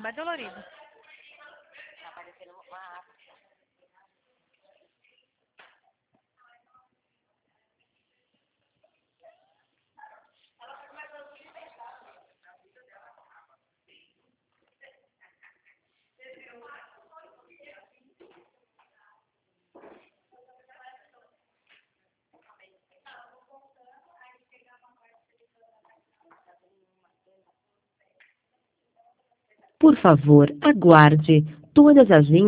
Mais dolorido. Tá parecendo uma ave. Por favor, aguarde. Todas as linhas